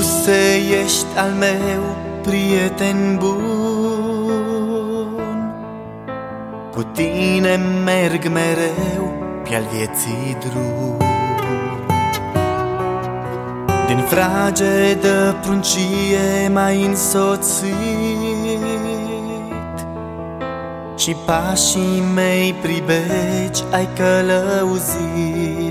Iisuse, ești al meu prieten bun, cu tine merg mereu pe-al vieții drum. Din fragedă pruncie m-ai însoțit și pașii mei pribegi ai călăuzit.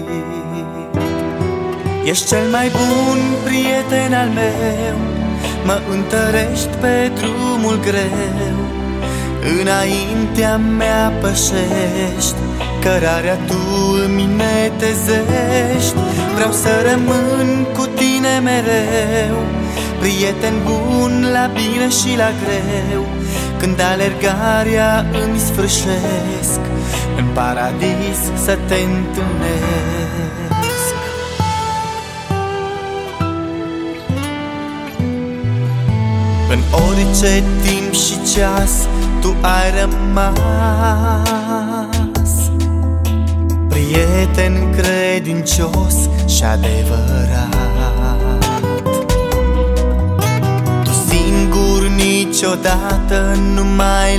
Ești cel mai bun prieten al meu, mă întărești pe drumul greu, înaintea mea pășești, cărarea tu îmi netezești. Vreau să rămân cu tine mereu, prieten bun la bine și la greu. Când alergarea îmi sfârșesc, în paradis să te întâlnesc. În orice timp și ceas tu ai rămas, prieten credincios și adevărat. Tu singur niciodată nu m-ai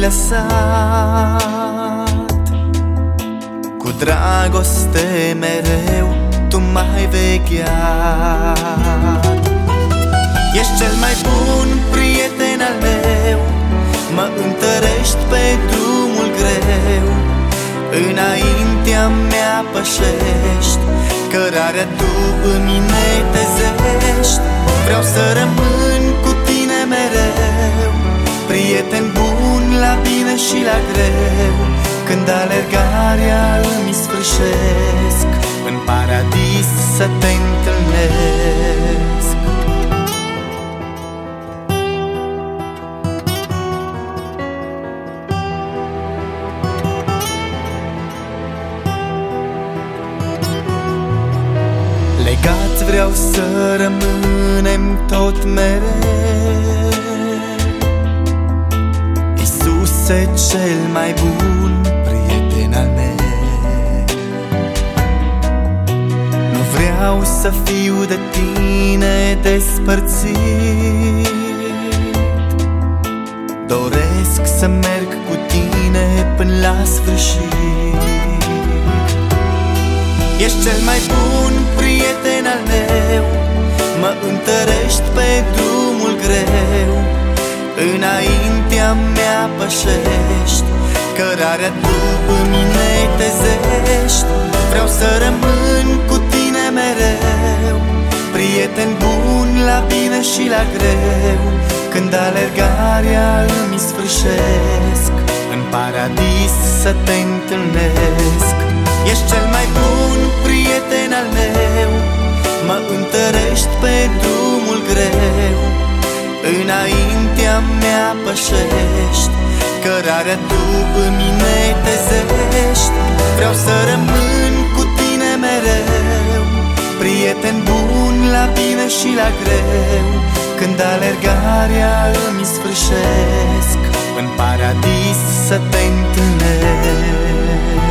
lăsat, cu dragoste mereu tu m-ai vegheat. Ești cel mai bun prieten al meu, mă întărești pe drumul greu, înaintea mea pășești, cărarea tu îmi netezești. Vreau să rămân cu tine mereu, prieten bun la bine și la greu. Când alergarea îmi sfârșesc, în paradis să te întâlnesc. Legați vreau să rămânem tot mereu, Iisuse, cel mai bun prieten al meu. Nu vreau să fiu de tine despărțit, doresc să merg cu tine până la sfârșit. Ești cel mai bun prieten al meu, mă întărești pe drumul greu, înaintea mea pășești, cărarea tu îmi netezești. Vreau să rămân cu tine mereu, prieten bun la bine și la greu. Când alergarea îmi sfârșesc, în paradis să te întâlnesc. Ești cel mai bun prieten al meu, mă întărești pe drumul greu, înaintea mea pășești, cărarea tu îmi netezești. Vreau să rămân cu tine mereu, prieten bun la bine și la greu. Când alergarea îmi sfârșesc, în paradis să te întâlnesc.